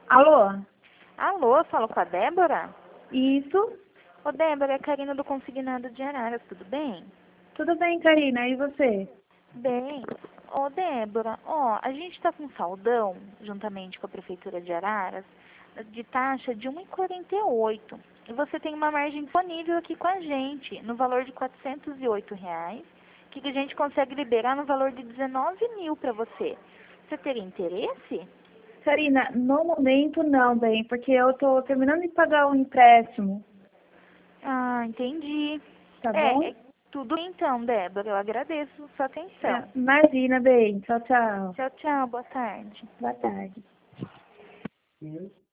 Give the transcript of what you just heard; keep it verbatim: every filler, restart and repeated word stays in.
Alô? Alô, falo com a Débora? Isso? Ô, Débora, é a Karina do Consignado de Araras, tudo bem? Tudo bem, Karina? E você? Bem. Ô, Débora, ó, a gente tá com saldão, juntamente com a Prefeitura de Araras, de taxa de um real e quarenta e oito. E você tem uma margem disponível aqui com a gente, no valor de quatrocentos e oito reais, que a gente consegue liberar no valor de dezenove mil para você. Você teria interesse? Karina, no momento não, bem, porque eu tô terminando de pagar o empréstimo, Ah, entendi. tá É, bom? é tudo então, Débora. Eu agradeço sua É, atenção. imagina, bem. Tchau, tchau. Tchau, tchau. Boa tarde. Boa tarde.